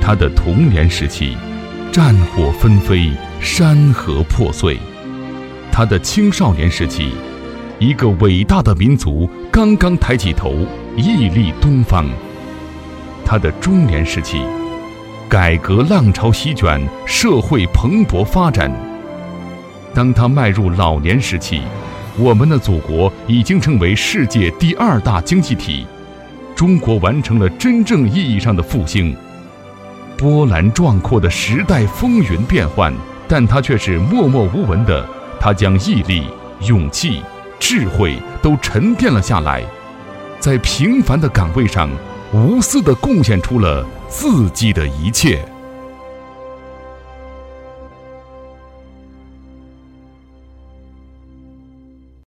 他的童年时期，战火纷飞，山河破碎；他的青少年时期，一个伟大的民族刚刚抬起头，屹立东方；他的中年时期，改革浪潮席卷，社会蓬勃发展。当他迈入老年时期，我们的祖国已经成为世界第2大经济体，中国完成了真正意义上的复兴。波澜壮阔的时代风云变幻，但他却是默默无闻的，他将毅力、勇气、智慧都沉淀了下来，在平凡的岗位上无私地贡献出了自己的一切。